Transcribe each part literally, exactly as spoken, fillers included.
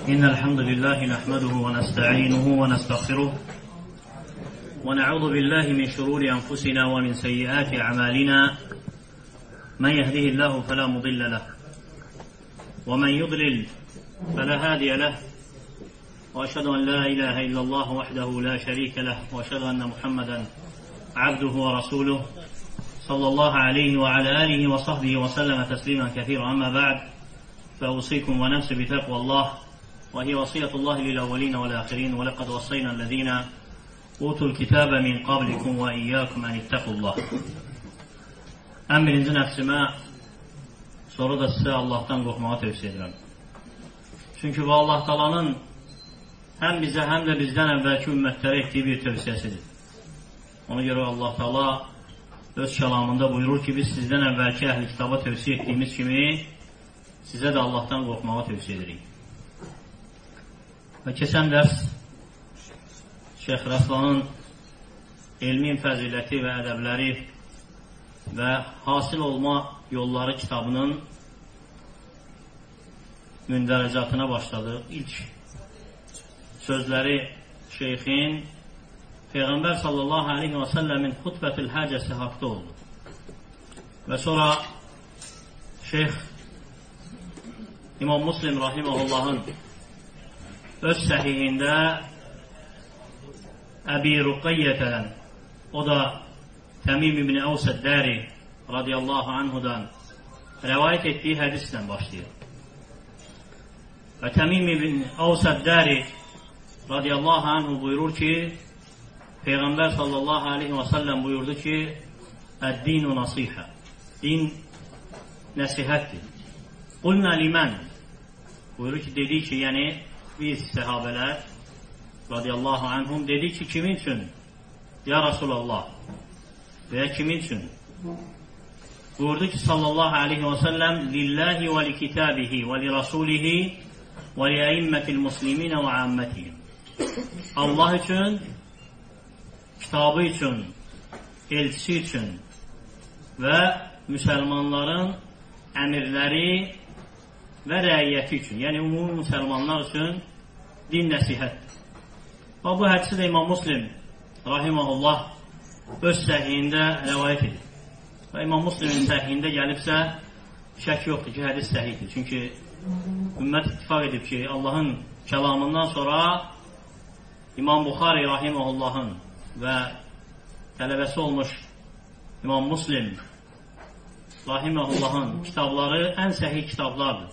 إن الحمد لله نحمده ونستعينه ونستغفره ونعوذ بالله من شرور أنفسنا ومن سيئات أعمالنا من يهده الله فلا مضل له ومن يضلل فلا هادي له وأشهد أن لا إله إلا الله وحده لا شريك له وأشهد أن محمدا عبده ورسوله صلى الله عليه وعلى آله وصحبه وسلم تسليما كثيرا. أما بعد فأوصيكم ونفسي بتقوى الله وهي وصية الله للأولين والآخرين ولقد وصينا الذين أوتوا الكتاب من قبلكم وإياكم أن اتقوا الله. Ən birinci nəfsimə, sonra da sizə Allahdan qorxmağa tövsiyə edirəm. Çünki bu Allah Taala'nın həm bizə, həm də bizdən əvvəlki ümmətlərə etdiyi bir tövsiyəsidir. Ona görə Allah Taala öz kəlamında buyurur ki, biz sizdən əvvəlki əhl-i kitaba tövsiyə etdiyimiz kimi sizə də Allahdan qorxmağa tövsiyə edirik. Və keçən dərs Şeyx Rəslanın elmin fəziləti və ədəbləri və hasil olma yolları kitabının mündərəcatına başladı. İlk sözləri şeyxin Peyğəmbər sallallahu aleyhi və səlləmin xutbətül həcəsi haqda oldu. Və sonra şeyx İmam Muslim rahiməhullahın öz səhihində Əbi Ruqayyətən, o da Təmim ibn Əvs əd-Dari radiyallahu anhudan rəvayət etdiyi hədislə başlayır. Və Təmim ibn Əvs əd-Dari radiyallahu anhu buyurur ki, Peyğəmbər sallallahu aleyhi və səlləm buyurdu ki, Əd-dinu nasihə, din nəsihətdir. Qulna limən, buyurur ki, dedik ki, yəni biz səhabələr radiyallahu anhum dedik ki, kimin üçün? Ya Rasulallah, və ya kimin üçün? Buyurdu ki, sallallahu aleyhi və səlləm, lillahi və li kitabihi və li rasulihi və li əimmətil musliminə və əmmətihim. Allah üçün, kitabı üçün, elçisi üçün və müsəlmanların əmirləri və rəiyyəti üçün, yəni ümumi müsəlmanlar üçün din nəsihətdir. Və bu hədisi də İmam Muslim rahiməhullah öz səhihində rəvayət edir. Və İmam Muslimin səhihində gəlibsə, şək yoxdur ki, hədis səhihdir. Çünki ümmət ittifaq edib ki, Allahın kəlamından sonra İmam Buxari rahiməhullahın və tələbəsi olmuş İmam Muslim rahiməhullahın kitabları ən səhih kitablardır.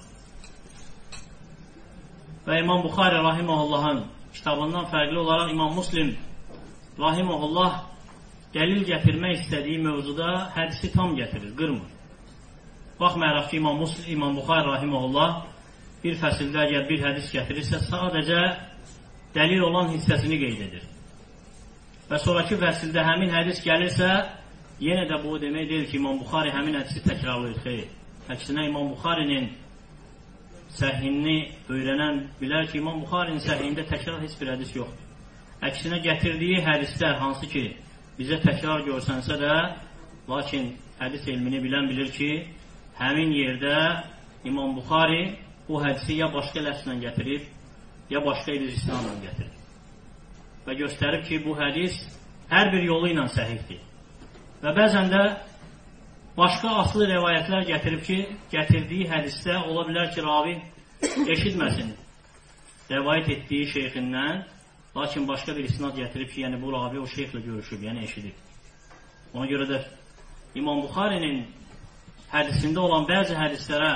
Və İmam Buxari rahiməhullahın kitabından fərqli olaraq İmam Muslim rahiməhullah dəlil gətirmək istədiyi mövzuda hədisi tam gətirir, qırmır. Baxmayaraq ki, İmam, Muslim, İmam Buxari rahiməhullah bir fəsildə əgər bir hədis gətirirsə, sadəcə dəlil olan hissəsini qeyd edir. Və sonraki fəsildə həmin hədis gəlirsə, yenə də bu demək deyil ki, İmam Buxari həmin hədisi təkrarlayır. Xeyr. Əksinə İmam Buxarinin səhihini öyrənən bilər ki, İmam Buxarinin səhihində təkrar heç bir hədis yoxdur. Əksinə gətirdiyi hədislər hansı ki, bizə təkrar görsənsə də, lakin hədis elmini bilən bilir ki, həmin yerdə İmam Buxari bu hədisi ya başqa ləfslə gətirib, ya başqa bir isnadla gətirib. Və göstərib ki, bu hədis hər bir yolu ilə səhihdir. Və bəzən də başqa aslı rəvayətlər gətirib ki, gətirdiyi hədisdə ola bilər ki, ravi eşitməsin rəvayət etdiyi şeyxindən, lakin başqa bir isnad gətirib ki, yəni bu ravi o şeyxlə görüşüb, yəni eşidib. Ona görə də İmam Buxarinin hədisində olan bəzi hədislərə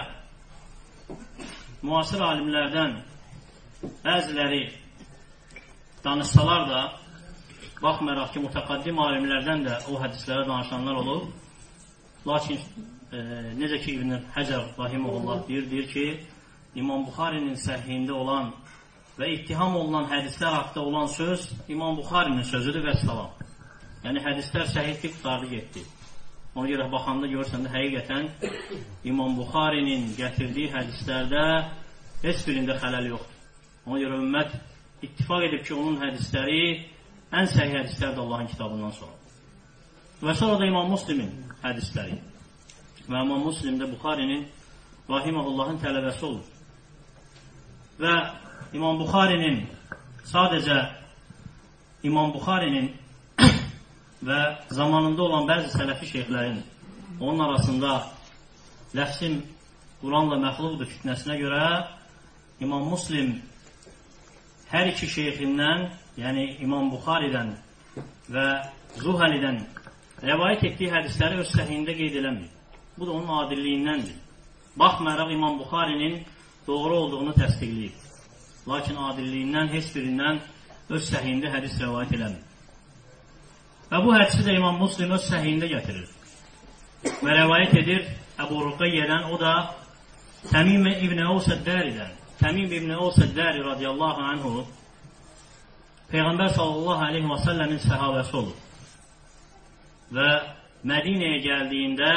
müasir alimlərdən bəziləri danışsalar da, baxmayaraq ki, mütəqaddim alimlərdən də o hədislərə danışanlar olub. Lakin e, necə ki İbn Həcər rahiməhullah deyir, deyir ki, İmam Buxarinin səhihində olan və ittiham olunan hədislər haqda olan söz İmam Buxarinin sözüdür və salam. Yəni hədislər səhihdir, qutardı, getdi. Ona görə baxanda görürsən də həqiqətən İmam Buxarinin gətirdiyi hədislərdə heç birində xələl yoxdur. Ona görə ümmət ittifaq edib ki, onun hədisləri ən səhih hədislərdir Allahın kitabından sonra. Və sonra da İmam Muslimin hədisləri. Və İmam Muslim də Buxarinin rahiməhullahın tələbəsi olur. Və İmam Buxarinin sadəcə İmam Buxarinin və zamanında olan bəzi sələfi şeyxlərin onun arasında ləfsim Quranla məxluqdur fitnəsinə görə İmam Muslim hər iki şeyxindən, yəni İmam Buxaridən və Zuhəlidən rəvayət etdiyi hədisləri öz səhihində qeyd eləmir. Bu da onun adilliyindəndir. Baxmayaraq İmam Buxarinin doğru olduğunu təsdiqləyib. Lakin adilliyindən heç birindən öz səhihində hədis rəvayət eləmir. Və bu hədisi də İmam Muslim öz səhihində gətirir. Və rəvayət edir Əbu Ruqayyədən, o da Təmim İbn Əvs Əd-Dəridən. Təmim İbn Əvs Əd-Dəri radiyallahu anhu Peyğəmbər sallallahu aleyhi və səlləmin səhabəsi olur. Və Mədinəyə gəldiyində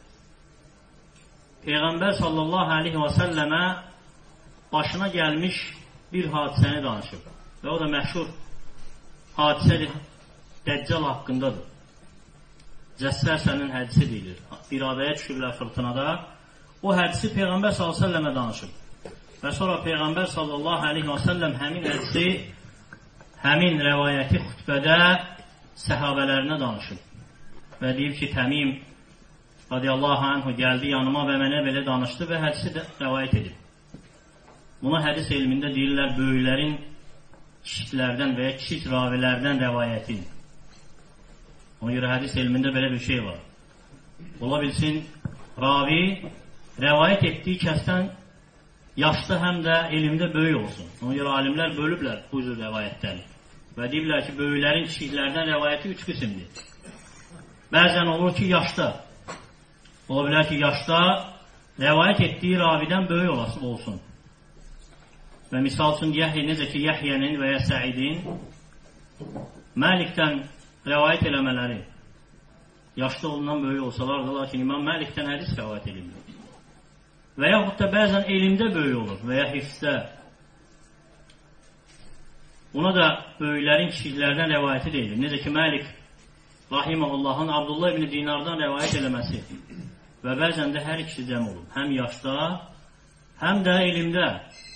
Peyğəmbər sallallahu aleyhi və səlləmə başına gəlmiş bir hadisəni danışır. Və o da məşhur hadisədir, Dəccal haqqındadır. Cəssərsənin hədisi deyilir. Bir adaya düşürlər fırtınada. O hədisi Peyğəmbər sallallahu aleyhi və səlləmə danışır. Və sonra Peyğəmbər sallallahu aleyhi və səlləm həmin hədisi, həmin rəvayəti xütbədə səhabələrinə danışır. Və deyir ki, Təmim radiyallahu anhu gəldi yanıma və mənə belə danışdı və hədisi də rəvayət edib. Buna hədis elmində deyirlər, böyüklərin kiçiklərdən və ya kiçik ravilərdən rəvayəti. Ona görə hədis elmində belə bir şey var. Ola bilsin, ravi rəvayət etdiyi kəsdən yaşlı həm də elmdə böyük olsun. Ona görə alimlər bölüblər bu cür rəvayətləri. Və deyirlər ki, böyüklərin kiçiklərdən rəvayəti üç qismdir. Bəzən olur ki, yaşda. Ola bilər ki, yaşda rəvayət etdiyi ravidən böyük olsun. Və misal üçün, Yəhyə, necə ki, Yəhyənin və ya Səidin Məlikdən rəvayət eləmələri yaşda ondan böyük olsalar da, lakin İmam Məlikdən hədis rəvayət edilir. Və yaxud da bəzən elmdə böyük olur və ya hifzdə. Buna da böyüklərin kiçiklərdən rəvayəti deyilir. Necə ki, Məlik Rahiməhullahın Abdullah ibn Dinardan rəvayət eləməsi və bəzən də hər ikisi cəm olur. Həm yaşda, həm də elmdə.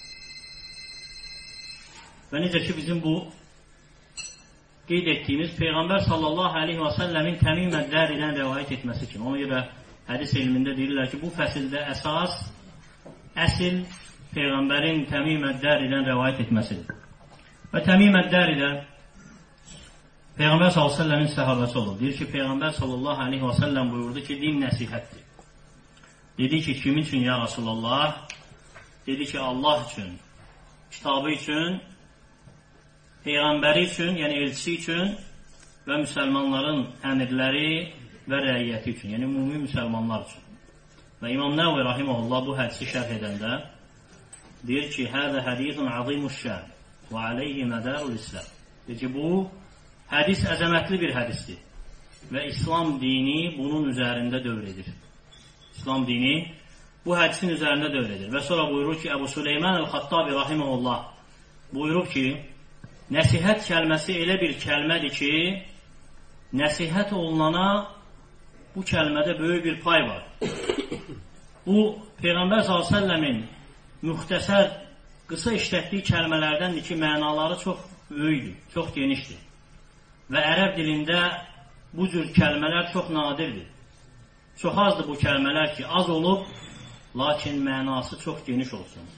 Və necə ki, bizim bu qeyd etdiyimiz Peyğəmbər sallallahu aleyhi və səlləmin Təmim Əd-Dəridən rəvayət etməsi kimi. Ona görə hədis elmində deyirlər ki, bu fəsildə əsas, əsil Peyğəmbərin Təmim Əd-Dəridən rəvayət etməsidir. Və Təmim Əd-Dəridə Peyğəmbər sallallahu aleyhi və səlləmin səhabəsi olur. Deyir ki, Peyğəmbər sallallahu aleyhi və səlləm buyurdu ki, din nəsihətdir. Dedi ki, kim üçün ya Rasulallah? Dedi ki, Allah üçün, kitabı üçün, Peyğəmbəri üçün, yəni elçisi üçün və müsəlmanların əmirləri və rəiyyəti üçün, yəni ümumi müsəlmanlar üçün. Və İmam Nəvvi Rahiməhullah bu hədisi şərh edəndə deyir ki, hədə hədithun azimuş şən və aleyhi mədərul İslam. Deyir ki, bu hədis əzəmətli bir hədisdir və İslam dini bunun üzərində dövr edir. İslam dini bu hədisin üzərində dövr edir. Və sonra buyurur ki, Əbu Süleyman el-Xattabi Rahiməhullah buyurur ki, nəsihət kəlməsi elə bir kəlmədir ki, nəsihət olunana bu kəlmədə böyük bir pay var. Bu, Peyğəmbər sallallahu əleyhi və səlləmin müxtəsər, qısa işlətdiyi kəlmələrdəndir ki, mənaları çox böyükdür, çox genişdir. Və ərəb dilində bu cür kəlmələr çox nadirdir. Çox azdır bu kəlmələr ki, az olub, lakin mənası çox geniş olsun.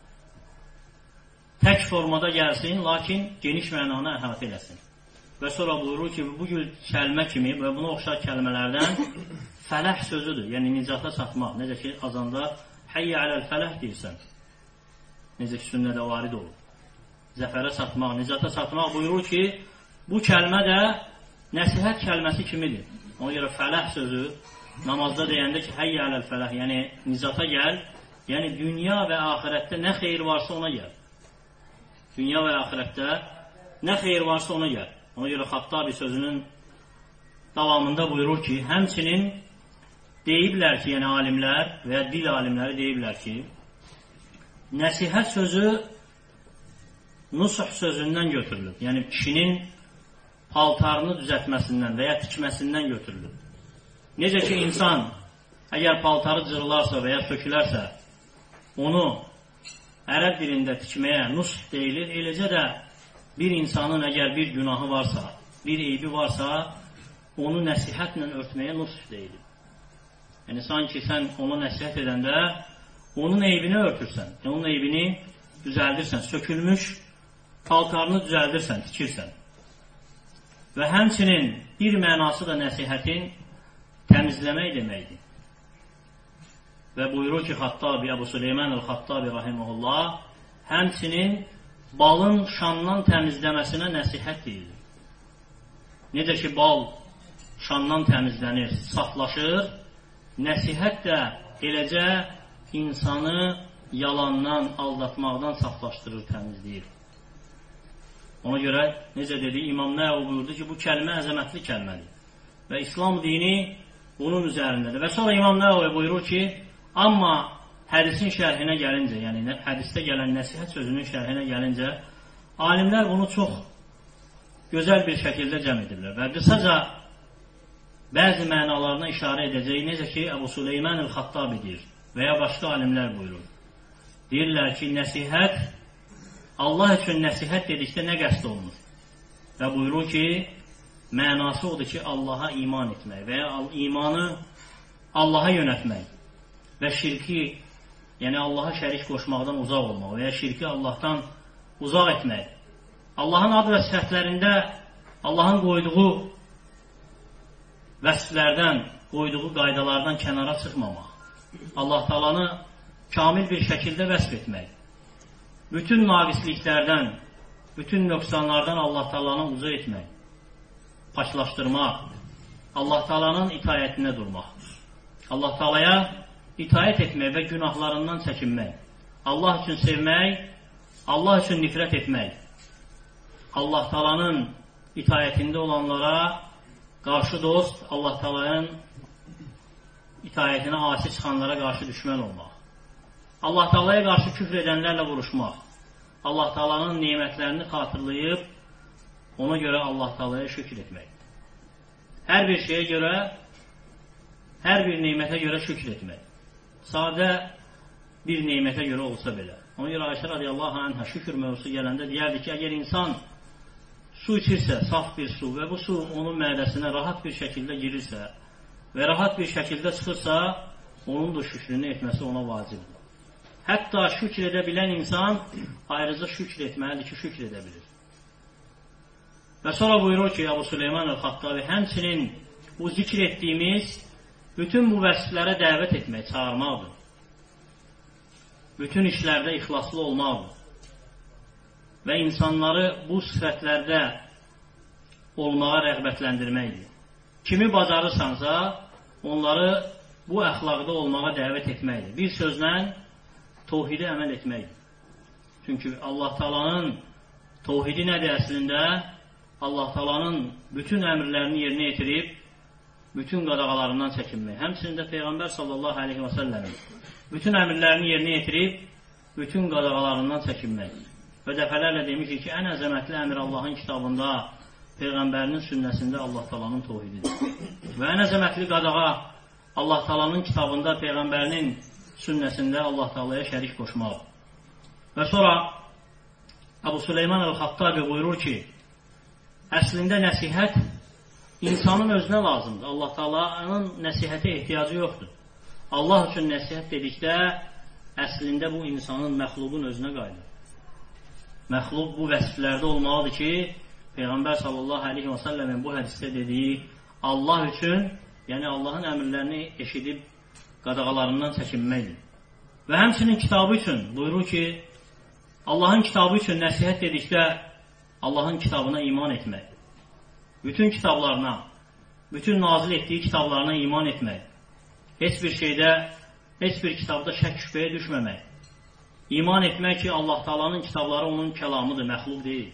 Tək formada gəlsin, lakin geniş mənanı əhatə eləsin. Və sonra buyurur ki, bu cür kəlmə kimi və buna oxşar kəlmələrdən fələh sözüdür, yəni nicata çatmaq. Necə ki, azanda həyyə aləl fələh deyirsən. Necə ki, sünnədə varid olur. Zəfərə çatmaq, nicata çatmaq buyurur ki, bu kəlmə də nəsihət kəlməsi kimidir. Ona görə fələh sözü namazda deyəndə ki, həyyə aləl fələh, yəni nicata gəl, yəni dünya və axirətdə nə xeyir varsa ona gəl. Dünya və axirətdə nə xeyir varsa ona gəl. Ona görə Xattabi sözünün davamında buyurur ki, həmçinin deyiblər ki, yəni alimlər və ya dil alimləri deyiblər ki, nəsihət sözü nusuh sözündən götürülür. Yəni kişinin paltarını düzəltməsindən və ya tikməsindən götürülür. Necə ki, insan əgər paltarı cırılarsa və ya sökülərsə, onu ərəb dilində tikməyə nusx deyilir. Eləcə də bir insanın əgər bir günahı varsa, bir eybi varsa, onu nəsihətlə örtməyə nusx deyilir. Yəni, sanki sən ona nəsihət edəndə onun eybini örtürsən, onun eybini düzəldirsən, sökülmüş paltarını düzəldirsən, tikirsən. Və həmçinin bir mənası da nəsihətin təmizləmək deməkdir. Və buyurur ki, Xattabi, Əbu Süleyman el-Xattabi rahimehullah, həmçinin balın şandan təmizləməsinə nəsihət deyilir. Necə ki, bal şandan təmizlənir, saflaşır, nəsihət də eləcə insanı yalandan, aldatmaqdan saflaşdırır, təmizləyir. Ona görə, necə dedi, İmam Nəvvi buyurdu ki, bu kəlmə əzəmətli kəlmədir. Və İslam dini bunun üzərindədir. Və sonra İmam Nəvvi buyurur ki, amma hədisin şərhinə gəlincə, yəni hədisdə gələn nəsihət sözünün şərhinə gəlincə, alimlər bunu çox gözəl bir şəkildə cəm edirlər. Və qısaca bəzi mənalarına işarə edəcək, necə ki, Əbu Süleyman el-Xattabi deyir və ya başqa alimlər buyurur. Deyirlər ki, nəsihət, Allah üçün nəsihət dedikdə nə qəsd olunur? Və buyurur ki, mənası odur ki, Allaha iman etmək və ya imanı Allaha yönətmək və şirki, yəni Allaha şərik qoşmaqdan uzaq olmaq və ya şirki Allahdan uzaq etmək. Allahın ad və sifətlərində Allahın qoyduğu vəsflərdən, qoyduğu qaydalardan kənara çıxmamaq. Allah Taalanı kamil bir şəkildə vəsf etmək. Bütün naqisliklərdən, bütün nöqsanlardan Allah Taalanı uca etmək, paçlaşdırmaq, Allah Taalanın itayətində durmaq, Allah Taalaya itayət etmək və günahlarından çəkinmək, Allah üçün sevmək, Allah üçün nifrət etmək, Allah Taalanın itayətində olanlara qarşı dost, Allah Taalanın itayətinə asi çıxanlara qarşı düşmən olmaq, Allah Taalaya qarşı küfr edənlərlə vuruşmaq, Allah Taalanın nemətlərini xatırlayıb, ona görə Allah Taalaya şükür etmək. Hər bir şeyə görə, hər bir nemətə görə şükür etmək. Sadə bir nemətə görə olsa belə. Ona görə Ayşə radiyallahu anhə şükür mövzusu gələndə deyərdi ki, əgər insan su içirsə, saf bir su və bu su onun mədəsinə rahat bir şəkildə girirsə və rahat bir şəkildə çıxırsa, onun da şükrünü etməsi ona vacibdir. Hətta şükür edə bilən insan ayrıca şükür etməlidir ki, şükür edə bilir. Və sonra buyurur ki, Əbu Süleyman el-Xattabi, həmçinin bu zikr etdiyimiz bütün bu vəsflərə dəvət etmək, çağırmaqdır. Bütün işlərdə ixlaslı olmaqdır. Və insanları bu sifətlərdə olmağa rəğbətləndirməkdir. Kimi bacarırsansa, onları bu əxlaqda olmağa dəvət etməkdir. Bir sözlə, Tohidə əməl etməkdir. Çünki Allah Taalanın tohidi nədir əslində? Allah Taalanın bütün əmrlərini yerinə yetirib, bütün qadağalarından çəkinmək. Həmçində Peyğəmbər sallallahu aleyhi və səlləmin bütün əmrlərini yerinə yetirib, bütün qadağalarından çəkinmək. Və dəfələrlə demişik ki, ən əzəmətli əmr Allahın kitabında, Peyğəmbərinin sünnəsində Allah Taalanın tohididir. Və ən əzəmətli qadağa Allah Taalanın kitabında, Peyğəmbərinin sünnəsində Allah Taalaya şərik qoşmaq. Və sonra Əbu Süleyman el-Xattabi buyurur ki, əslində nəsihət insanın özünə lazımdır. Allah Taalanın nəsihətə ehtiyacı yoxdur. Allah üçün nəsihət dedikdə, əslində bu insanın, məxluqun özünə qayıdır. Məxluq bu vəsflərdə olmalıdır ki, Peyğəmbər sallallahu aleyhi və səlləmin bu hədisdə dediyi Allah üçün, yəni Allahın əmrlərini eşidib, qadağalarından çəkinməkdir. Və həmçinin kitabı üçün buyurur ki, Allahın kitabı üçün nəsihət dedikdə Allahın kitabına iman etmək. Bütün kitablarına, bütün nazil etdiyi kitablarına iman etmək. Heç bir şeydə, heç bir kitabda şək şübhəyə düşməmək. İman etmək ki, Allah Taalanın kitabları onun kəlamıdır, məxluq deyil.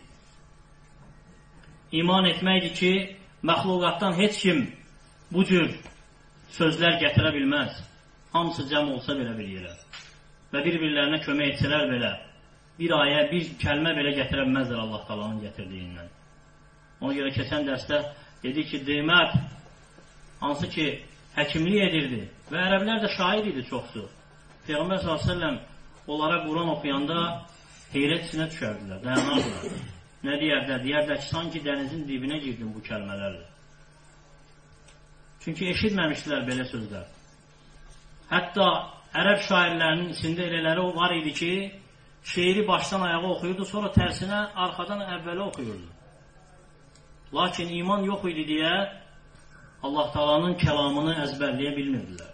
İman etməkdir ki, məxluqatdan heç kim bu cür sözlər gətirə bilməz. Hamısı cəm olsa belə bir yerə və bir-birlərinə kömək etsələr belə, bir ayə, bir kəlmə belə gətirə bilməzdir Allah Taalanın gətirdiyindən. Ona görə keçən dərsdə dedi ki, Dimət, hansı ki, həkimlik edirdi və ərəblər də şair idi çoxsu. Peyğəmbər sallallahu əleyhi və səlləm onlara Quran oxuyanda heyrət içinə düşərdilər, dayanardılar. Nə deyərlər? Deyərlər ki, sanki dənizin dibinə girdim bu kəlmələrlə. Çünki eşitməmişdilər belə sözlər. Hətta ərəb şairlərinin içində elələri var idi ki, şeiri başdan ayağa oxuyurdu, sonra tərsinə arxadan əvvələ oxuyurdu. Lakin iman yox idi deyə Allah Taala'nın kəlamını əzbərləyə bilmirdilər.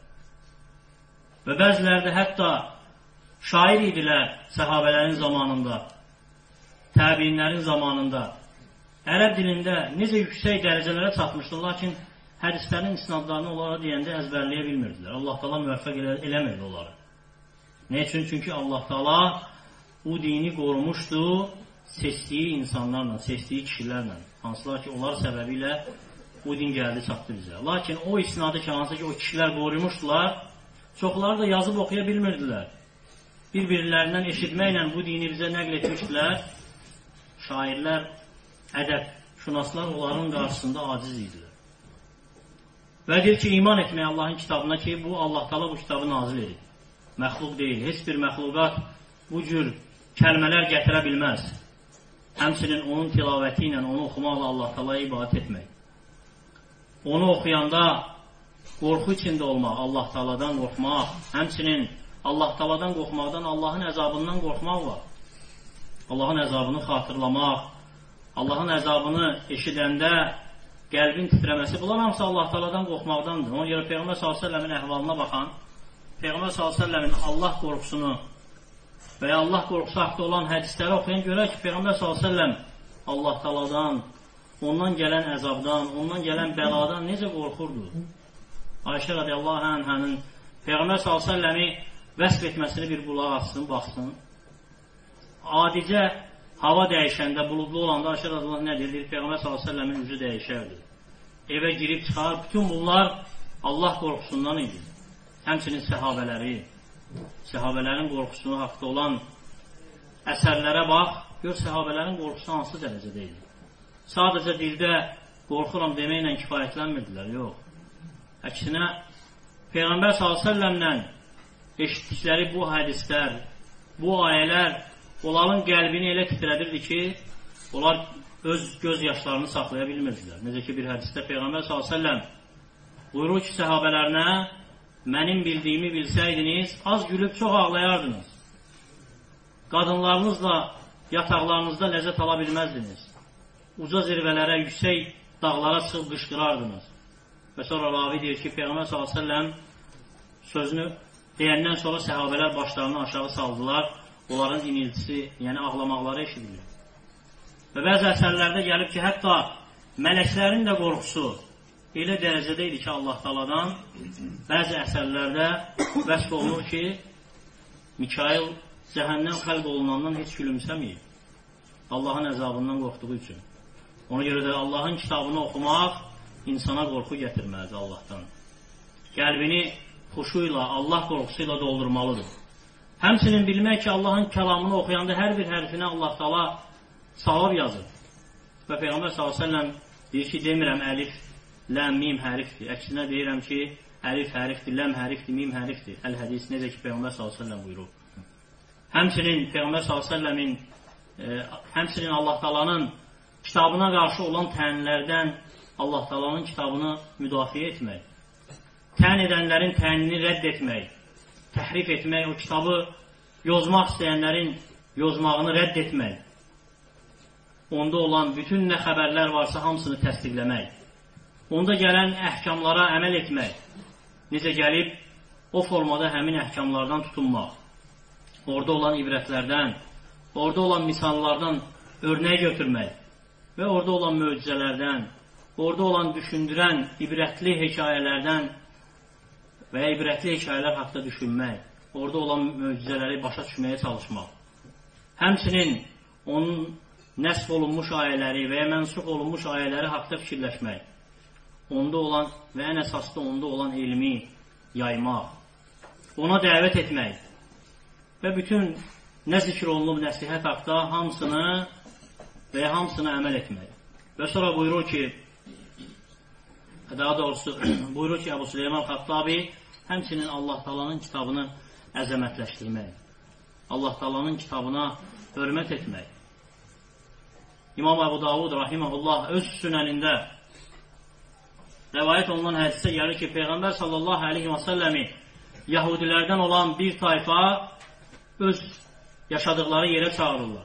Və bəziləri də hətta şair idilər səhabələrin zamanında, təbiinlərin zamanında. Ərəb dilində necə yüksək dərəcələrə çatmışdır, lakin hədislərin isnadlarını onlara deyəndə əzbərləyə bilmirdilər. Allah Taala müvəffəq elə eləmirdi onları. Nə üçün? Çünki Allah Taala bu dini qorumuşdu seçdiyi insanlarla, seçdiyi kişilərlə. Hansılar ki, onlar səbəbilə bu din gəldi, çatdı bizə. Lakin o isnadı ki, hansı ki, o kişilər qorumuşdular, çoxları da yazıb oxuya bilmirdilər. Bir-birlərindən eşitməklə bu dini bizə nəql etmişdilər. Şairlər, ədəb, şünaslar onların qarşısında aciz idilər. Və deyir ki, iman etmək Allahın kitabına ki, bu Allah Taala bu kitabı nazil edib. Məxluq deyil. Heç bir məxluqat bu cür kəlmələr gətirə bilməz. Həmçinin onun tilavəti ilə, onu oxumaqla Allah Taala'ya ibadət etmək. Onu oxuyanda qorxu içində olmaq, Allah Taala'dan qorxmaq, həmçinin Allah Taala'dan qorxmaqdan Allahın əzabından qorxmaq var. Allahın əzabını xatırlamaq, Allahın əzabını eşidəndə qəlbin titrəməsi, bunlar hamısı Allah Taala'dan qorxmaqdandır. Ona görə Peyğəmbər sallallahu əleyhi və səlləmin əhvalına baxan, Peyğəmbər sallallahu əleyhi və səlləmin Allah qorxusunu və ya Allah qorxusu haqqında olan hədisləri oxuyan görək ki, Peyğəmbər sallallahu əleyhi və səlləm Allah Taala'dan, ondan gələn əzabdan, ondan gələn bəladan necə qorxurdu? Ayşə radiyallahu anhənin Peyğəmbər sallallahu əleyhi və səlləmi vəsf etməsini bir qulaq açsın, baxsın. Adicə hava dəyişəndə, buludlu olanda Ayşə radiyallahu nə deyir? Peyğəmbər sallallahu əleyhi və səlləmin üzü dəyişərdi. Evə girib çıxar, bütün bunlar Allah qorxusundan idi. Həmçinin səhabələri, səhabələrin qorxusunu haqda olan əsərlərə bax, gör səhabələrin qorxusu hansı dərəcədə idi. Sadəcə dildə qorxuram deməklə kifayətlənmirdilər, yox. Əksinə, Peyğəmbər sallallahu əleyhi və səlləmlə eşitdikləri bu hədislər, bu ayələr onların qəlbini elə titrədirdi ki, onlar öz göz yaşlarını saxlaya bilmirdilər. Necə ki, bir hədisdə Peyğəmbər sallallahu əleyhi və səlləm buyurur ki, səhabələrinə, mənim bildiyimi bilsəydiniz, az gülüb çox ağlayardınız. Qadınlarınızla yataqlarınızda ləzzət ala bilməzdiniz. Uca zirvələrə, yüksək dağlara çıxıb qışqırardınız. Və sonra ravi deyir ki, Peyğəmbər sallallahu əleyhi və səlləm sözünü deyəndən sonra səhabələr başlarını aşağı saldılar. Onların iniltisi, yəni ağlamaqları eşidilir. Və bəzi əsərlərdə gəlib ki, hətta mələklərin də qorxusu elə dərəcədə idi ki, Allah Taala'dan bəzi əsərlərdə vəsf olunur ki, Mikail cəhənnəm xəlq olunandan heç gülümsəməyib. Allahın əzabından qorxduğu üçün. Ona görə də Allahın kitabını oxumaq insana qorxu gətirməlidir Allahdan. Qəlbini xuşuyla, Allah qorxusuyla doldurmalıdır. Həmçinin bilmək ki, Allahın kəlamını oxuyanda hər bir hərfinə Allah Taala savab yazır. Və Peyğəmbər sallallahu əleyhi və səlləm deyir ki, demirəm əlif, ləm, mim hərfdir. Əksinə deyirəm ki, əlif hərfdir, ləm hərfdir, mim hərfdir. Əl-hədis necə ki, Peyğəmbər sallallahu əleyhi və səlləm buyurur. Həmçinin Peyğəmbər sallallahu əleyhi və səlləmin e, həmçinin Allah Taala'nın kitabına qarşı olan tənlərdən Allah Taala'nın kitabını müdafiə etmək, tən edənlərin tənini rədd etmək, təhrif etmək, o kitabı yozmaq istəyənlərin yozmağını rədd etmək, onda olan bütün nə xəbərlər varsa hamısını təsdiqləmək, onda gələn əhkamlara əməl etmək, necə gəlib o formada həmin əhkamlardan tutunmaq, orada olan ibrətlərdən, orada olan misallardan örnək götürmək və orada olan möcüzələrdən, orada olan düşündürən ibrətli hekayələrdən və ya ibrətli hekayələr haqda düşünmək, orada olan möcüzələri başa düşməyə çalışmaq. Həmçinin onun nəsb olunmuş ayələri və ya mənsux olunmuş ayələri haqda fikirləşmək, onda olan və ən əsaslı onda olan elmi yaymaq, ona dəvət etmək və bütün nə zikr olunub nəsihət haqda hamısını və ya hamısını əməl etmək. Və sonra buyurur ki, daha doğrusu buyurur ki, Əbu Süleyman Xattabi həmçinin Allah Taala'nın kitabını əzəmətləşdirmək. Allah Taala'nın kitabına hörmət etmək. İmam Əbu Davud rahimehullah öz sünənində rəvayət olunan hədisdə gəlir ki, Peyğəmbər sallallahu aleyhi və səlləmi Yahudilərdən olan bir tayfa öz yaşadıkları yerə çağırırlar.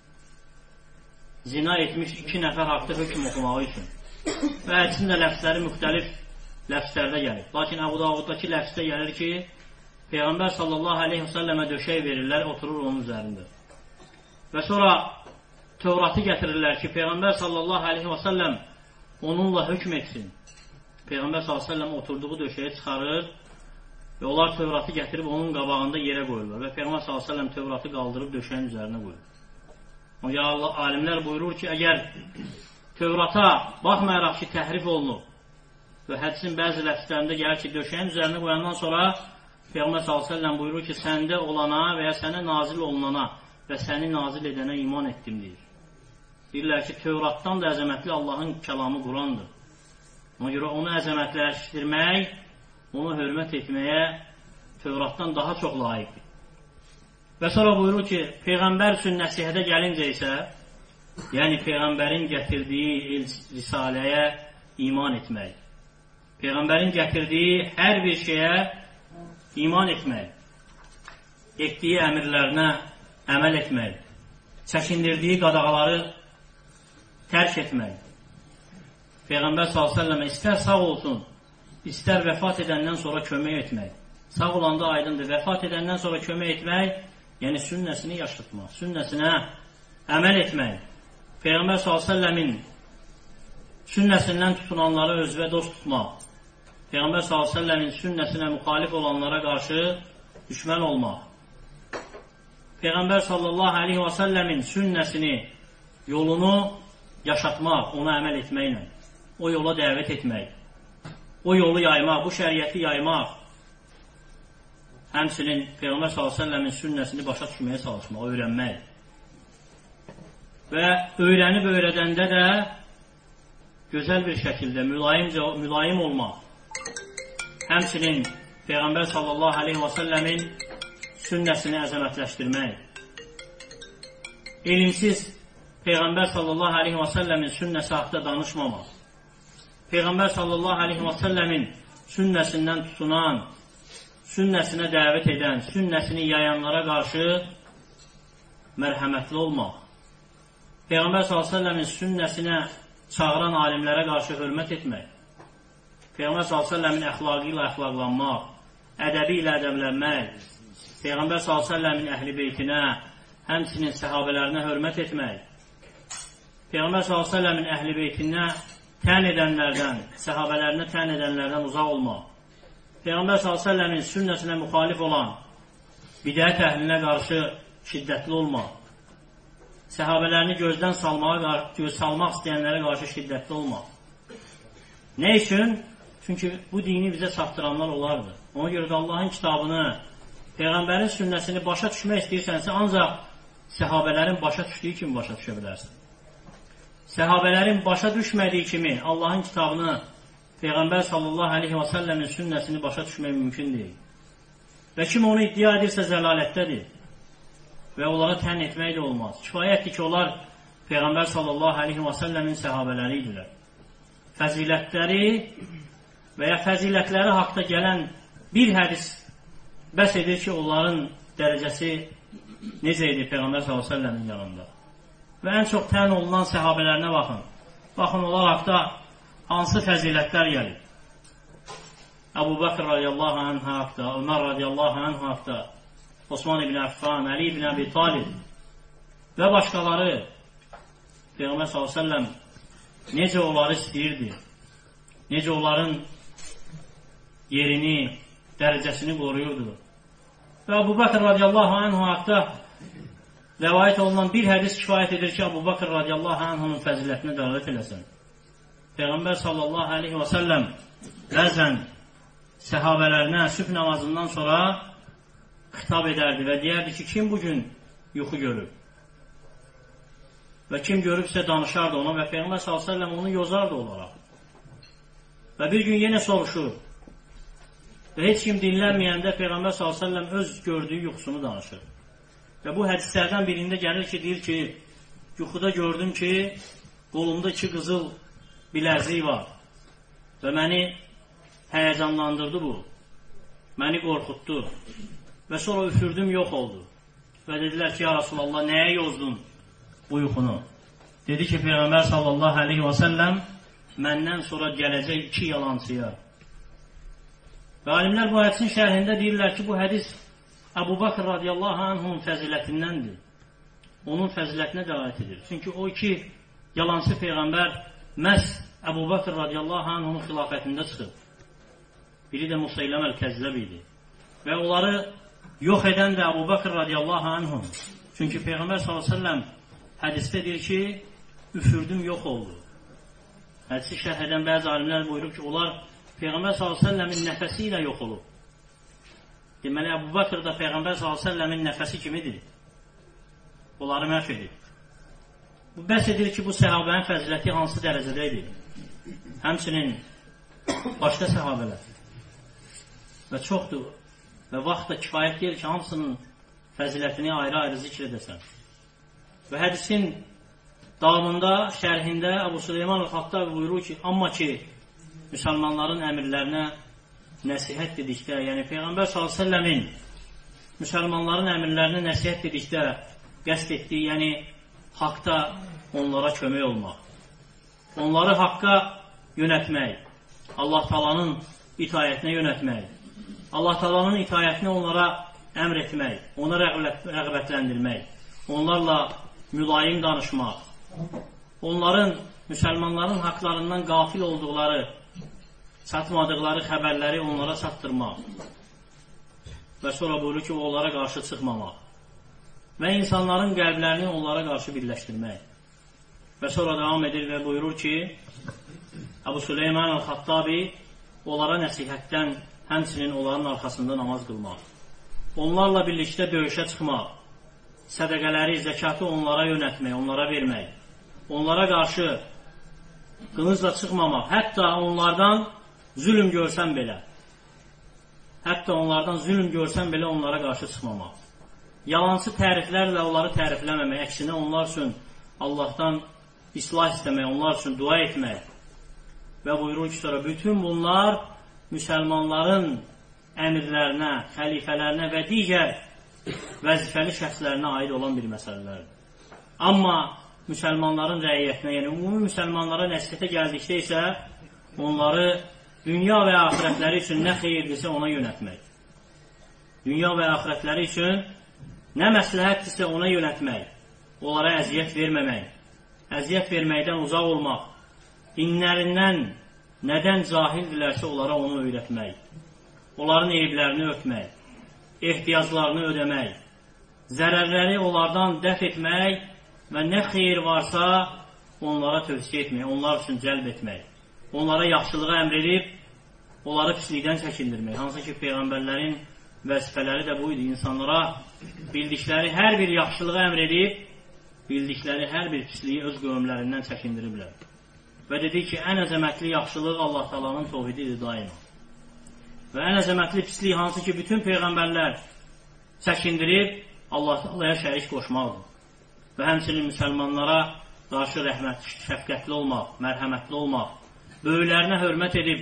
Zina etmiş iki nəfər haqda hökm oxumağı üçün. Və hədisin də ləfsləri müxtəlif ləfslərdə gəlir. Lakin Əbu Davuddakı ləfsdə gəlir ki, Peyğəmbər sallallahu aleyhi və səlləmə döşək verirlər, oturur onun üzərində. Və sonra Tövratı gətirirlər ki, Peyğəmbər sallallahu aleyhi və səlləm onunla hökm etsin. Peyğəmbər sallallahu aleyhi və səlləm oturduğu döşəyə çıxarır və onlar Tövratı gətirib onun qabağında yerə qoyurlar. Və Peyğəmbər sallallahu aleyhi və səlləm Tövratı qaldırıb döşəyin üzərinə qoyur. O ya alimlər buyurur ki, əgər Tövrata baxmayaraq ki, təhrif olunub və hədisin bəzi ləfslərində gəlir ki, döşəyin üzərinə qoyandan sonra Peyğəmbər sallallahu əleyhi və səlləm buyurur ki, səndə olana və ya sənə nazil olunana və səni nazil edənə iman etdim deyir. Deyirlər ki, Tövratdan da əzəmətli Allahın kəlamı Qurandır. Ona görə onu əzəmətləşdirmək, onu hörmət etməyə Tövratdan daha çox layiqdir. Və sonra buyurur ki, Peyğəmbər üçün nəsihətə gəlincə isə, yəni Peyğəmbərin gətirdiyi risaləyə iman etmək. Peyğəmbərin gətirdiyi hər bir şeyə iman etmək. Etdiyi əmirlərinə əməl etmək. Çəkindirdiyi qadağaları tərk etmək. Peyğəmbər sallallahu əleyhi və səlləmə istər sağ olsun, istər vəfat edəndən sonra kömək etmək. Sağ olanda aydındır, vəfat edəndən sonra kömək etmək, yəni sünnəsini yaşatmaq, sünnəsinə əməl etmək. Peyğəmbər sallallahu əleyhi və səlləmin sünnəsindən tutunanları özvə dost tutmaq. Peyğəmbər sallallahu əleyhi və səlləmin sünnəsinə müxalif olanlara qarşı düşmən olmaq. Peyğəmbər sallallahu əleyhi və səlləmin sünnəsini, yolunu yaşatmaq, ona əməl etməklə, o yola dəvət etmək, o yolu yaymaq, bu şəriəti yaymaq, həmçinin Peyğəmbər sallallahu əleyhi və səlləmin sünnəsini başa düşməyə çalışmaq, öyrənmək. Və öyrənib öyrədəndə də gözəl bir şəkildə mülayimcə, mülayim olmaq. Həmçinin Peyğəmbər sallallahu aleyhi və səlləmin sünnəsini əzəmətləşdirmək. Elmsiz Peyğəmbər sallallahu aleyhi və səlləmin sünnəsi haqda danışmamaq. Peyğəmbər sallallahu aleyhi və səlləmin sünnəsindən tutunan, sünnəsinə dəvət edən, sünnəsini yayanlara qarşı mərhəmətli olmaq. Peyğəmbər sallallahu aleyhi və səlləmin sünnəsinə çağıran alimlərə qarşı hörmət etmək. Peyğəmbər sallallahu əleyhi və səlləmin əxlaqı ilə əxlaqlanmaq, ədəbi ilə ədəblənmək, Peyğəmbər sallallahu əleyhi və səlləmin əhl-i beytinə, həmçinin səhabələrinə hörmət etmək. Peyğəmbər sallallahu əleyhi və səlləmin əhl-i beytinə tən edənlərdən, səhabələrinə tən edənlərdən uzaq olmaq. Peyğəmbər sallallahu əleyhi və səlləmin sünnəsinə müxalif olan bidət əhlinə qarşı şiddətli olmaq. Səhabələrini gözdən salmağa, göz salmaq istəyənlərə qarşı şiddətli olmaq. Nə üçün? Çünki bu dini bizə çatdıranlar olardı. Ona görə də Allahın kitabını, Peyğəmbərin sünnəsini başa düşmək istəyirsənsə, ancaq səhabələrin başa düşdüyü kimi başa düşə bilərsən. Səhabələrin başa düşmədiyi kimi Allahın kitabını, Peyğəmbər sallallahu aleyhi və səlləmin sünnəsini başa düşmək mümkün deyil. Və kim onu iddia edirsə zəlalətdədir. Və onlara tən etmək də olmaz. Kifayətdir ki, onlar Peyğəmbər sallallahu aleyhi və səlləmin səhabələri idilər. Fəzilətləri və ya fəzilətləri haqda gələn bir hədis bəs edir ki, onların dərəcəsi necə idi Peyğəmbər sallallahu aleyhi və səlləmin yanında. Və ən çox tən olunan səhabələrinə baxın. Baxın, onlar haqda hansı fəzilətlər gəlir. Əbu Bakr radiyallahu anh haqda, Ömər radiyallahu anh haqda, Osman ibn Affan, Əli ibn Əbi Talib və başqaları Peyğəmbər sallallahu aleyhi və səlləm necə onları istəyirdi, necə onların yerini, dərəcəsini qoruyurdu. Və Əbu Bakr radiyallahu anh haqda rəvayət olunan bir hədis kifayət edir ki, Əbu Bakr radiyallahu anh'ın fəzilətinə dəvət eləsin. Peyğəmbər sallallahu aleyhi və səlləm bəzən səhabələrinə sübh namazından sonra xitab edərdi və deyərdi ki, kim bugün yuxu görür? Və kim görübsə danışardı ona və Peyğəmbər sallallahu aleyhi və səlləm onu yozardı olaraq. Və bir gün yenə soruşur və heç kim dinlənməyəndə Peyğəmbər sallallahu aleyhi və səlləm öz gördüyü yuxusunu danışır. Və bu hədislərdən birində gəlir ki, deyir ki, yuxuda gördüm ki, qolumda iki qızıl bilərzik var və məni həyəcanlandırdı bu, məni qorxutdu və sonra üfürdüm, yox oldu və dedilər ki, ya Rasulallah, nəyə yozdun bu yuxunu? Dedi ki, Peyğəmbər sallallahu aleyhi və səlləm məndən sonra gələcək iki yalancıya. Və alimlər bu hədisin şərhində deyirlər ki, bu hədis Əbu Bakr radiyallahu anhunun fəzilətindəndir. Onun fəzilətinə dəlalət edir. Çünki o iki yalancı Peyğəmbər məhz Əbu Bakr radiyallahu anhunun xilafətində çıxıb. Biri də Musayləmə əl-Kəzzəb idi. Və onları yox edən də Əbu Bakr radiyallahu anhun. Çünki Peyğəmbər sallallahu aleyhi ve sellem hədisdə deyir ki, üfürdüm, yox oldu. Hədisi şərh edən bəzi alimlər buyurub ki, onlar Peyğəmbər sallallahu aleyhi ve sellemin nəfəsi ilə yox olub. Deməli, Əbu Bakr da Peyğəmbər sallallahu aleyhi ve sellemin nəfəsi kimidir? Onları məhv edir. Bu bəs edir ki, bu səhabənin fəziləti hansı dərəcədə idi? Həmçinin başqa səhabələr. Və çoxdur. Və vaxt da kifayət deyil ki, hamısının fəzilətini ayrı-ayrı zikr edəsən. Və hədisin davamında, şərhində Əbu Süleyman el-Xattabi buyurur ki, amma ki, müsəlmanların əmirlərinə nəsihət dedikdə, yəni Peyğəmbər sallallahu aleyhi ve sellemin müsəlmanların əmirlərinə nəsihət dedikdə qəsd etdiyi, yəni haqda onlara kömək olmaq, onları haqqa yönətmək, Allah Taala'nın itayətinə yönətmək, Allah Taala'nın itayətini onlara əmr etmək, ona rəğbətləndirmək, onlarla mülayim danışmaq, onların, müsəlmanların haqlarından qafil olduqları, çatmadıqları xəbərləri onlara çatdırmaq və sonra buyurur ki, onlara qarşı çıxmamaq və insanların qəlblərini onlara qarşı birləşdirmək və sonra devam edir və buyurur ki, Əbu Süleyman el-Xattabi onlara nəsihətdən, həmçinin onların arxasında namaz qılmaq, onlarla birlikdə döyüşə çıxmaq, sədəqələri, zəkatı onlara yönətmək, onlara vermək, onlara qarşı qılıncla çıxmamaq, hətta onlardan zülm görsən belə, hətta onlardan zülm görsən belə onlara qarşı çıxmamaq, yalansı təriflərlə onları tərifləməmək, əksinə onlar üçün Allahdan islah istəmək, onlar üçün dua etmək və buyurur ki, sonra bütün bunlar müsəlmanların əmirlərinə, xəlifələrinə və digər vəzifəli şəxslərinə aid olan bir məsələlərdir. Amma müsəlmanların rəiyyətinə, yəni ümumi müsəlmanlara nəsihətə gəldikdə isə onları dünya və axirətləri üçün nə xeyirdirsə ona yönətmək. Dünya və axirətləri üçün nə məsləhətdirsə ona yönətmək, onlara əziyyət verməmək, əziyyət verməkdən uzaq olmaq, dinlərindən nədən cahildirlərsə onlara onu öyrətmək, onların eyblərini örtmək, ehtiyaclarını ödəmək, zərərləri onlardan dəf etmək və nə xeyir varsa onlara tövsiyə etmək, onlar üçün cəlb etmək, onlara yaxşılığa əmr edib, onları pislikdən çəkindirmək. Hansı ki, Peyğəmbərlərin vəzifələri də bu idi. İnsanlara bildikləri hər bir yaxşılığa əmr edib, bildikləri hər bir pisliyi öz qövmlərindən çəkindiriblər. Və dedik ki, ən əzəmətli yaxşılıq Allah Taala'nın tövhididir daima. Və ən əzəmətli pislik hansı ki, bütün Peyğəmbərlər çəkindirib, Allah Taala'ya şərik qoşmaqdır. Və həmçinin müsəlmanlara qarşı rəhmət, şəfqətli olmaq, mərhəmətli olmaq, böyüklərinə hörmət edib,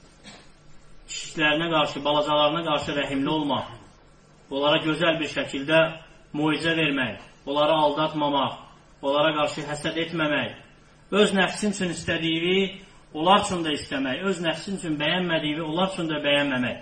kiçiklərinə qarşı, balacalarına qarşı rəhimli olmaq, onlara gözəl bir şəkildə muizə vermək, onları aldatmamaq, onlara qarşı həsəd etməmək, öz nəfsin üçün istədiyi, onlar üçün də istəmək, öz nəfsin üçün bəyənmədiyi, onlar üçün də bəyənməmək,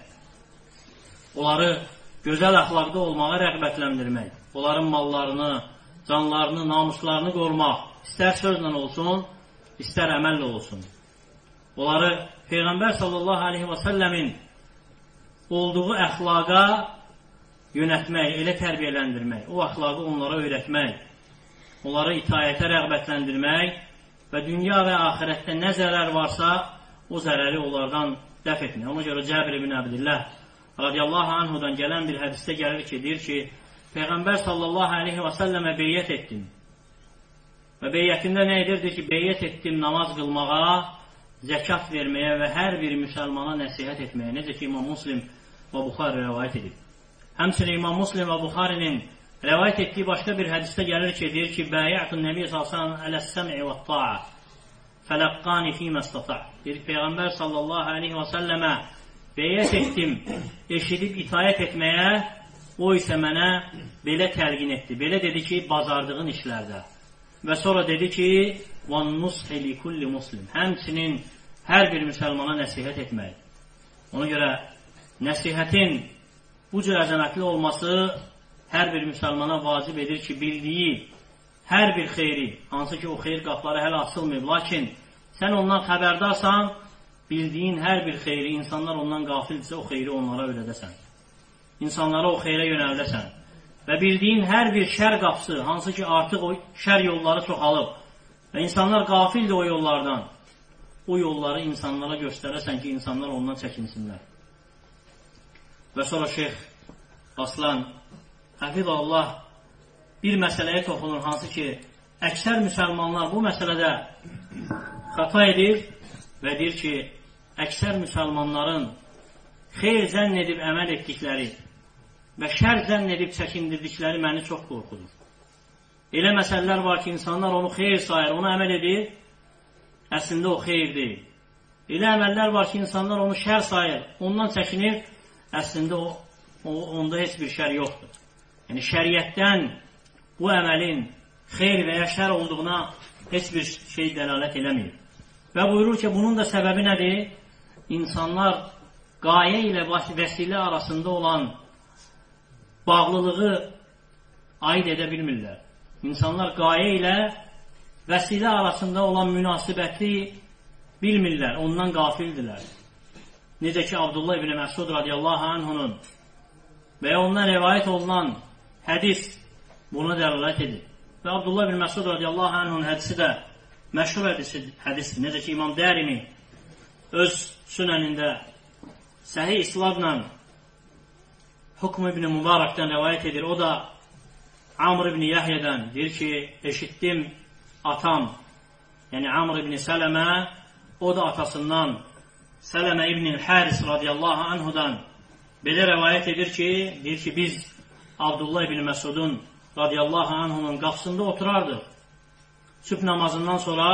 onları gözəl əxlaqda olmağa rəğbətləndirmək, onların mallarını, canlarını, namuslarını qorumaq, istər sözlə olsun, istər əməllə olsun. Onları Peyğəmbər sallallahu aleyhi və səlləmin olduğu əxlaqa yönətmək, elə tərbiyələndirmək, o əxlaqı onlara öyrətmək, onları itayətə rəğbətləndirmək və dünya və axirətdə nə zərər varsa, o zərəri onlardan dəf etmək. Ona görə Cəbir ibn Əbdillah radiyallahu anhudan gələn bir hədisdə gəlir ki, deyir ki, Peyğəmbər sallallahu aleyhi və səlləmə beyyət etdim. Və beyyətində nə edirdi ki, beyyət etdim namaz qılmağa, zəkat verməyə və hər bir müsəlmana nəsihət etməyə. Necə ki, İmam Muslim və Buxari rəvayət edib. Həmçinin İmam Muslim və Buxarinin rəvayət etdiyi başqa bir hədisdə gəlir ki, deyir ki, Bəyətun Nəbi sallallahu ələs-səm'i və ta'a fələqqani fīmə istata'. Deyir, Peyğəmbər sallallahu aleyhi və səlləmə bəyət etdim, eşidib itayət etməyə, o isə mənə belə təlqin etdi. Belə dedi ki, bazardığın işlərdə. Və sonra dedi ki, وَالنُّصْحِ لِكُلِّ muslim. Həmçinin hər bir müsəlmana nəsihət etmək. Ona görə nəsihətin bu cür əzəmətli olması hər bir müsəlmana vacib edir ki, bildiyi hər bir xeyri, hansı ki o xeyr qapları hələ açılmayıb, lakin sən ondan xəbərdarsan, bildiyin hər bir xeyri, insanlar ondan qafildirsə, o xeyri onlara öyrədəsən. İnsanlara o xeyrə yönəldəsən. Və bildiyin hər bir şər qapısı, hansı ki artıq o şər yolları çoxalıb və insanlar qafildir o yollardan, o yolları insanlara göstərəsən ki, insanlar ondan çəkinsinlər. Və sonra Şeyx Aslan Həfizallah bir məsələyə toxunur, hansı ki, əksər müsəlmanlar bu məsələdə xəta edir və deyir ki, əksər müsəlmanların xeyr zənn edib əməl etdikləri və şər zənn edib çəkindirdikləri məni çox qorxudur. Elə məsələlər var ki, insanlar onu xeyr sayır, onu əməl edir, əslində o xeyr deyil. Elə əməllər var ki, insanlar onu şər sayır, ondan çəkinir, əslində o, o, onda heç bir şər yoxdur. Yəni, şəriətdən bu əməlin xeyr və ya şər olduğuna heç bir şey dəlalət eləmir. Və buyurur ki, bunun da səbəbi nədir? İnsanlar qayə ilə vəsilə arasında olan bağlılığı aid edə bilmirlər. İnsanlar qayə ilə vəsilə arasında olan münasibəti bilmirlər, ondan qafildirlər. Necə ki, Abdullah ibn Məsud radiyallahu anhunun və ya ondan rəvayət olunan hədis buna dəlalət edir. Və Abdullah ibn Məsud radiyallahu anhunun hədisi də məşhur hədisdir. Necə ki, İmam Dərimi öz sünənində səhih isnadla Hukm ibn Mübarəkdən rəvayət edir. O da Amr ibn Yahyədən deyir ki, eşitdim atam, yəni Amr ibn Sələmə, o da atasından Sələmə ibn Həris radiyallahu anhudan belə rəvayət edir ki, deyir ki, biz Abdullah ibn Məsudun radiyallahu anhunun qapısında oturardıq. Sübh namazından sonra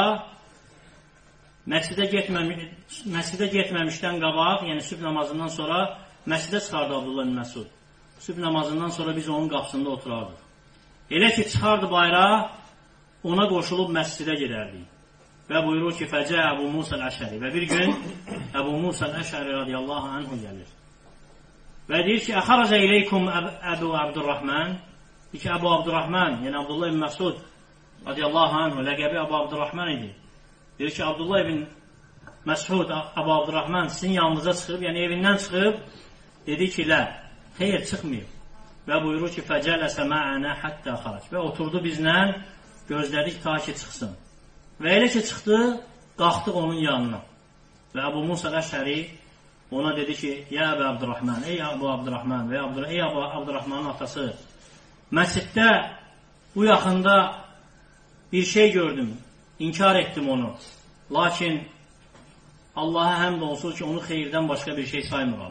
məscidə getməmiş, məscidə getməmişdən qabaq, yəni sübh namazından sonra məscidə çıxardı Abdullah ibn Məsud. Sübh namazından sonra biz onun qapısında oturardıq. Elə ki, çıxardı bayra, ona qoşulub məscidə gedərdik. Və buyurur ki, Fəcə Əbu Musa Əşəri. Və bir gün Əbu Musa Əşəri radiyallahu anhu gəlir. Və deyir ki, Əxarəcə iləykum Əbu Abdurrahman. Deyir ki, Əbu Abdurrahman, yəni Abdullah ibn Məsud radiyallahu anhu, ləqəbi Əbu Abdurrahman idi. Deyir ki, Abdullah ibn Məsud, Əbu Abdurrahman sizin yanınıza çıxıb, yəni evindən çıxıb, dedi ki, lə, xeyr, çıxmayıb. Və buyurur ki, Fəcələsə mə'ənə həttə xarac. Və oturdu bizlə, gözlədik ta ki, çıxsın. Və elə ki, çıxdı, qalxdıq onun yanına. Və Əbu Musa Əşəri ona dedi ki, ya Əbu Abdurrahman, ey Əbu Abdurrahman və ey Əbu Abdurrahmanın atası, məsciddə bu yaxında bir şey gördüm, inkar etdim onu. Lakin Allaha həmd olsun ki, onu xeyirdən başqa bir şey saymıram.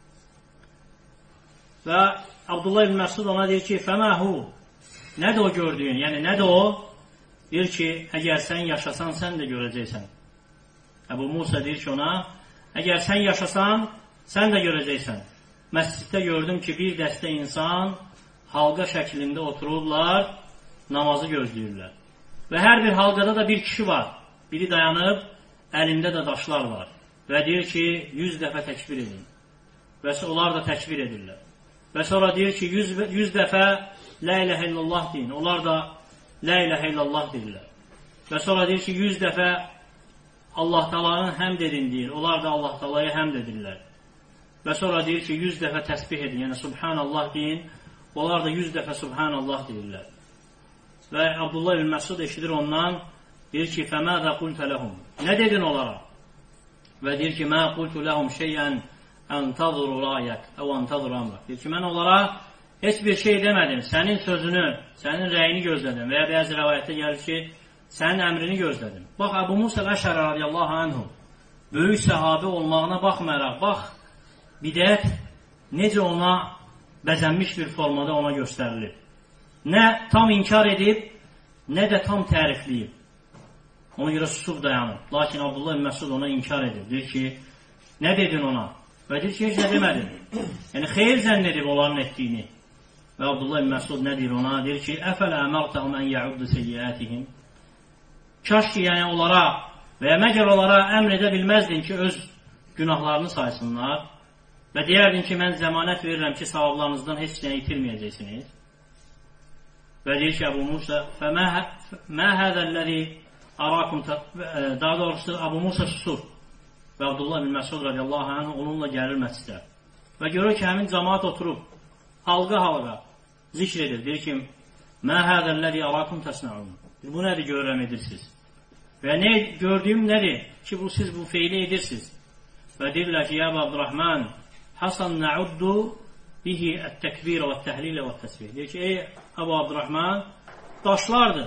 Və Abdullah ibn Məsud ona deyir ki, fəməhu, nədir o gördüyün? Yəni, nədir o? Deyir ki, əgər sən yaşasan, sən də görəcəksən. Əbu Musa deyir ki ona, əgər sən yaşasan, sən də görəcəksən. Məsciddə gördüm ki, bir dəstə insan halqa şəklində otururlar, namazı gözləyirlər. Və hər bir halqada da bir kişi var. Biri dayanıb, əlində də daşlar var. Və deyir ki, yüz dəfə təkbir edin. Və onlar da təkbir edirlər. Və sonra deyir ki, yüz, yüz dəfə la iləhə illallah deyin. Onlar da la iləhə illallah deyirlər. Və sonra deyir ki, yüz dəfə Allah Taala'nın həmd edin deyir. Onlar da Allah Taala'ya həmd edirlər. Və sonra deyir ki, yüz dəfə təsbih edin. Yəni Subhanallah deyin. Onlar da yüz dəfə Subhanallah deyirlər. Və Abdullah ibn Məsud eşidir ondan, deyir ki, فَمَاذَا قُلْتَ لَهُمْ Nə dedin onlara? Və deyir ki, مَا قُلْتُ لَهُمْ شَيْئًا أَنْتَظُرُ رَأْيَكَ أَوْ أَنْتَظُرُ أَمْرَكَ Deyir ki, mən onlara heç bir şey demədim. Sənin sözünü, sənin rəyini gözlədim. Və ya bəzi rəvayətdə gəlir ki, sənin əmrini gözlədim. Bax, Əbu Musa Əşəri radiyallahu anhu böyük səhabə olmağına baxmayaraq, bax, bidət necə ona bəzənmiş bir formada ona göstərilir. nə tam inkar edib, nə də tam tərifləyib. Ona görə susub dayanıb. Lakin Abdullah ibn Məsud ona inkar edir. Deyir ki, nə dedin ona? Və deyir ki, heç nə demədin. Yəni, xeyir zənn edib onların etdiyini. Və Abdullah ibn Məsud nə deyir ona? Deyir ki, əfələ əmərtəhum ən yəuddu seyyiətihim. Kaş ki, yəni onlara və ya məgər onlara əmr edə bilməzdin ki, öz günahlarını saysınlar və deyərdin ki, mən zəmanət verirəm ki, savablarınızdan heç nə itirməyəcəksiniz. Və deyir ki, Əbu Musa, mə hədəlləzi arakum, daha doğrusu Əbu Musa susur və Abdullah ibn Məsud radiyallahu anh onunla gəlir məscidə və görür ki, həmin cəmaat oturub halqa-halqa zikr edir. Deyir ki, mə hədəlləzi arakum təsnəun. Bu nədir görürəm edirsiniz? Və nə, gördüyüm nədir ki, bu, siz bu feili edirsiniz? Və deyirlər ki, ya Abdurrahman, Hasan nəuddu bihi ət-təkbir və ət-təhlil və ət-təsbih. Deyir ki, ey Əbu Abdurrahman, daşlardır.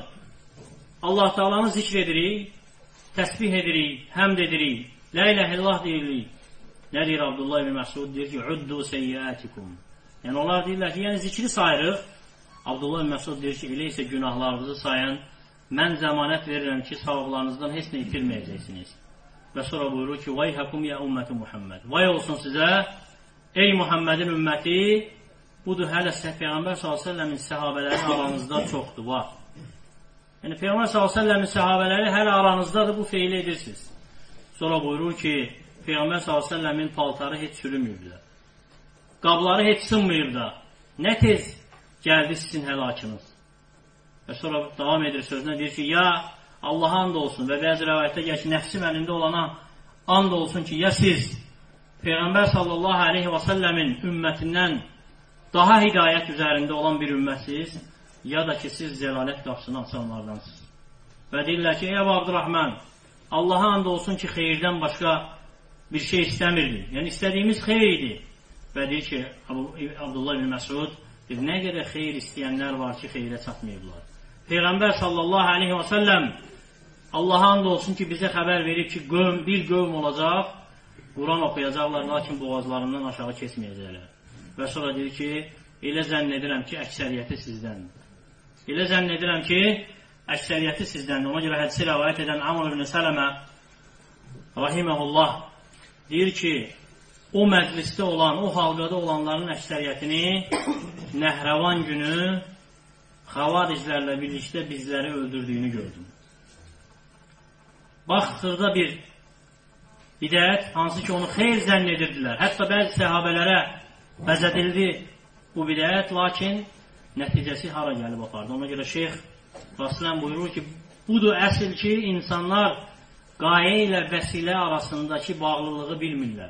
Allah Teala'nı zikr edirik, təsbih edirik, həmd edirik, la ilahe illallah deyirik. Nə deyir Abdullah ibn Məsud? Deyir ki, uddu seyyiatikum. Yəni onlar deyirlər ki, yəni zikri sayırıq. Abdullah ibn Məsud deyir ki, elə isə günahlarınızı sayan, mən zəmanət verirəm ki, savablarınızdan heç nə itirməyəcəksiniz. Və sonra buyurur ki, vay həkum ya ümməti Muhammed. Vay olsun sizə, ey Muhammedin ümməti, budur hələ Peyğəmbər sallallahu əleyhi və səlləmin səhabələri aranızda çoxdur, var. Yəni Peyğəmbər sallallahu əleyhi və səlləmin səhabələri hələ aranızdadır, bu feili edirsiniz. Sonra buyurur ki, Peyğəmbər sallallahu əleyhi və səlləmin paltarı heç sürünməyiblər. Qabları heç sınmayıb da. Nə tez gəldi sizin həlakınız. Və sonra davam edir sözünə, deyir ki, ya Allaha and olsun və bəzi rəvayətdə gəlir ki, nəfsim əlində olana and olsun ki, ya siz Peyğəmbər sallallahu aleyhi və səlləmin ümmətindən daha hidayət üzərində olan bir ümmətsiz, ya da ki, siz zəlalət qapısını açanlardansınız. Və deyirlər ki, ey Əbu Abdurrahman, Allaha and olsun ki, xeyirdən başqa bir şey istəmirdi. Yəni, istədiyimiz xeyir idi. Və deyir ki, Abdullah ibn Məsud, deyir, nə qədər xeyir istəyənlər var ki, xeyrə çatmayıblar. Peyğəmbər sallallahu aleyhi və səlləm Allaha and olsun ki, bizə xəbər verib ki, qövm, bir qövm olacaq, Quran oxuyacaqlar, lakin boğazlarından aşağı keçməyəcəklər. Və sonra deyir ki, elə zənn edirəm ki, əksəriyyəti sizdəndir. Elə zənn edirəm ki, əksəriyyəti sizdəndir. Ona görə hədisi rəvayət edən Amr ibn Sələmə rahiməhullah deyir ki, o məclisdə olan, o halqada olanların əksəriyyətini Nəhrəvan günü xavariclərlə birlikdə bizləri öldürdüyünü gördüm. Bax, xırda bir bidət, hansı ki, onu xeyr zənn edirdilər. Hətta bəzi səhabələrə bəzədildi bu bidət, lakin nəticəsi hara gəlib apardı. Ona görə Şeyx Rasulən buyurur ki, budur əsl ki, insanlar qayə ilə vəsilə arasındakı bağlılığı bilmirlər.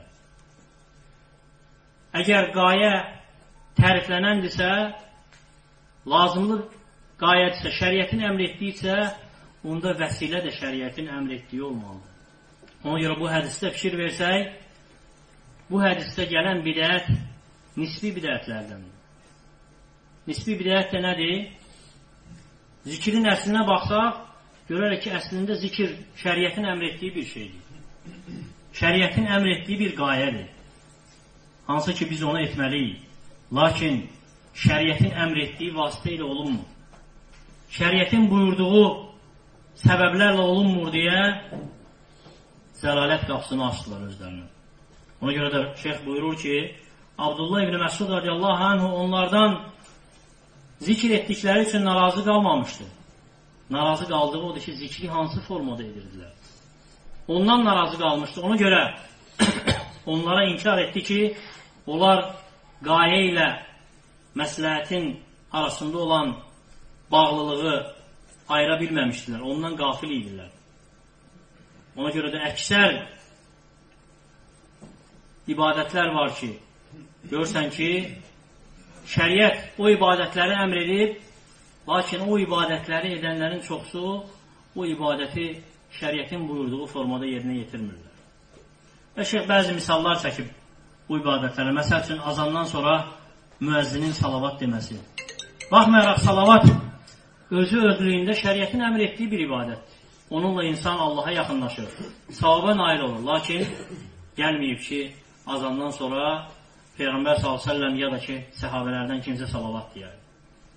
Əgər qayə təriflənəndirsə, lazımlı qayədirsə, şəriətin əmr etdiysə, onda vəsilə də şəriətin əmr etdiyi olmalıdır. Ona görə bu hədisdə fikir versək, bu hədisdə gələn bidət nisbi bidətlərdəndir. Nisbi bidət də nədir? Zikrin əslinə baxsaq, görərək ki, əslində zikir şəriətin əmr etdiyi bir şeydir. Şəriətin əmr etdiyi bir qayədir. Hansı ki, biz onu etməliyik. Lakin şəriətin əmr etdiyi vasitə ilə olunmur. Şəriətin buyurduğu səbəblərlə olunmur deyə zəlalət qapısını açdılar özlərinə. Ona görə də şeyx buyurur ki, Abdullah ibn Məsud radiyallahu anhu onlardan zikr etdikləri üçün narazı qalmamışdı. Narazı qaldığı odur ki, zikri hansı formada edirdilər. Ondan narazı qalmışdı. Ona görə onlara inkar etdi ki, onlar qayə ilə məsləhətin arasında olan bağlılığı ayıra bilməmişdilər. Ondan qafil idilər. Ona görə də əksər ibadətlər var ki, görsən ki, şəriət o ibadətləri əmr edib, lakin o ibadətləri edənlərin çoxsu o ibadəti şəriətin buyurduğu formada yerinə yetirmirlər. Və şeyh bəzi misallar çəkib bu ibadətlərə. Məsəl üçün, azandan sonra müəzzinin salavat deməsi. Baxmayaraq, salavat özü özlüyündə şəriətin əmr etdiyi bir ibadətdir. Onunla insan Allaha yaxınlaşır, savaba nail olur. Lakin gəlməyib ki, azandan sonra Peyğəmbər sallallahu əleyhi və səlləm ya da ki, səhabələrdən kimsə salavat deyər.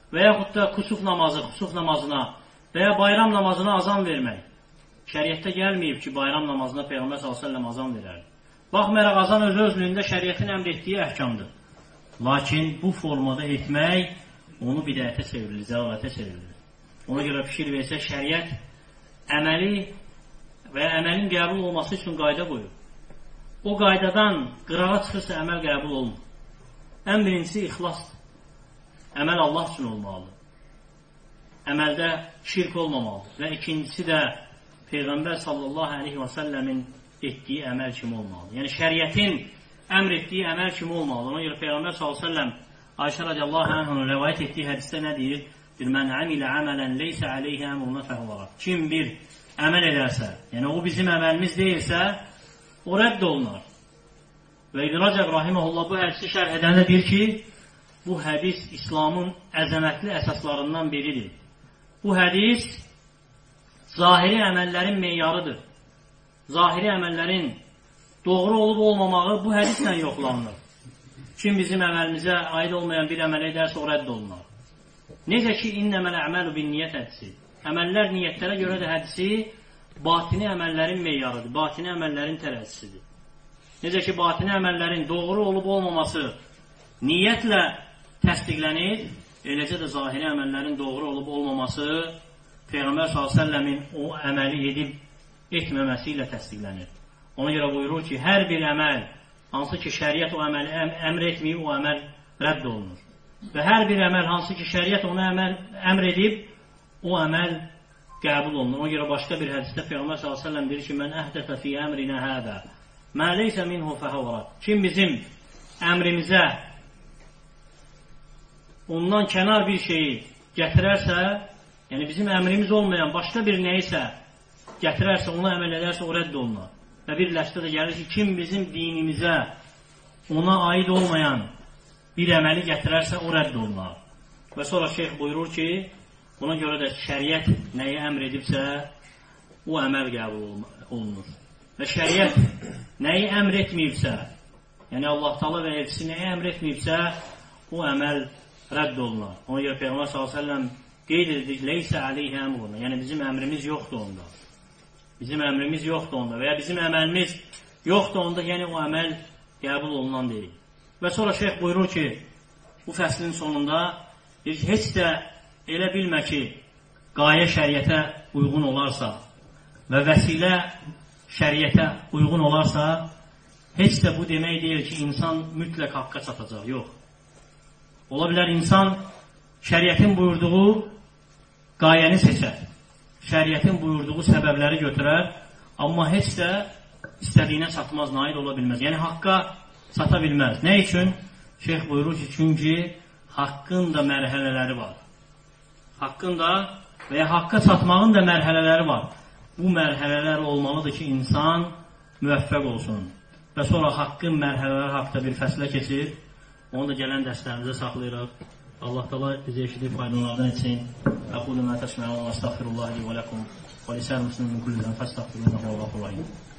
və yaxud da kusuf namazı, kusuf namazına və ya bayram namazına azan vermək. Şəriətdə gəlməyib ki, bayram namazına Peyğəmbər sallallahu əleyhi və səlləm azan verərdi. Baxmayaraq azan öz özlüyündə şəriətin əmr etdiyi əhkamdır. Lakin bu formada etmək onu bidətə çevrilir, zəlalətə çevrilir. Ona görə fikir versək, şəriət əməli və ya əməlin qəbul olması üçün qayda qoyur. O qaydadan qırağa çıxırsa əməl qəbul olmur. Ən birincisi ixlasdır. Əməl Allah üçün olmalıdır. Əməldə şirk olmamalıdır. Və ikincisi də Peyğəmbər sallallahu aleyhi və səlləmin etdiyi əməl kimi olmalıdır. Yəni şəriətin əmr etdiyi əməl kimi olmalıdır. Ona görə Peyğəmbər sallallahu aleyhi və səlləm Ayşə radiyallahu anh'ın rəvayət etdiyi hədisdə nə deyir? Bir mən əmilə əmələn leysə aleyhi əmruna fəhvarat. Kim bir əməl edərsə, yəni o bizim əməlimiz deyilsə, o rədd olunar. Və İbn Rəcəb rahimehullah bu hədisi şərh edəndə deyir ki, bu hədis İslamın əzəmətli əsaslarından biridir. Bu hədis zahiri əməllərin meyarıdır. Zahiri əməllərin doğru olub olmamağı bu hədislə yoxlanılır. Kim bizim əməlimizə aid olmayan bir əməl edərsə, o rədd olunar. Necə ki, innəməl əməlu bin niyyət hədisi. Əməllər niyyətlərə görə də hədisi batini əməllərin meyarıdır, batini əməllərin tərəzisidir. Necə ki, batini əməllərin doğru olub olmaması niyyətlə təsdiqlənir, eləcə də zahiri əməllərin doğru olub olmaması Peyğəmbər sallallahu əleyhi və səlləmin o əməli edib etməməsi ilə təsdiqlənir. Ona görə buyurur ki, hər bir əməl, hansı ki şəriət o əməli əm əmr etməyib, o əməl rədd olunur. Və hər bir əməl, hansı ki şəriət onu əməl, əmr edib, o əməl qəbul olunur. Ona görə başqa bir hədisdə Peyğəmbər sallallahu əleyhi və səlləm deyir ki, mən əhdəfə fi əmrinə hədə mə leysə minhu fəhəvrat. Kim bizim əmrimizə ondan kənar bir şeyi gətirərsə, yəni bizim əmrimiz olmayan başqa bir nəyisə gətirərsə, ona əməl edərsə, o rədd olunar. Və bir ləşdə də gəlir ki, kim bizim dinimizə ona aid olmayan bir əməli gətirərsə, o rədd olunar. Və sonra şeyx buyurur ki, buna görə də şəriət nəyi əmr edibsə, o əməl qəbul olunur. Və şəriət nəyi əmr etməyibsə, yəni Allah Taala və elçisi nəyi əmr etməyibsə, o əməl rədd olunar. Ona görə Peyğəmbər sallallahu əleyhi və səlləm qeyd edir, leysə aleyhi əmruna, yəni bizim əmrimiz yoxdur onda. Bizim əmrimiz yoxdur onda və ya bizim əməlimiz yoxdur onda, yəni o əməl qəbul olunan deyil. Və sonra şeyx buyurur ki, bu fəslin sonunda deyir ki, heç də elə bilmə ki, qayə şəriətə uyğun olarsa və vəsilə şəriətə uyğun olarsa, heç də bu demək deyil ki, insan mütləq haqqa çatacaq. Yox. Ola bilər insan şəriətin buyurduğu qayəni seçər. Şəriətin buyurduğu səbəbləri götürər, amma heç də istədiyinə çatmaz, nail ola bilməz. Yəni haqqa çata bilməz. Nə üçün? Şeyx buyurur ki, çünki haqqın da mərhələləri var. Haqqın da və ya haqqa çatmağın da mərhələləri var. Bu mərhələlər olmalıdır ki, insan müvəffəq olsun. Və sonra haqqın mərhələləri haqda bir fəslə keçir. Onu da gələn dərslərimizə saxlayırıq. Allah Taala bizi eşidib faydalardan etsin. Aqulu ma tasma'un və estəğfirullah li və lakum və lisa'il muslimin min kulli zənbin fəstəğfiruhu innehu huvel gafurur rahim.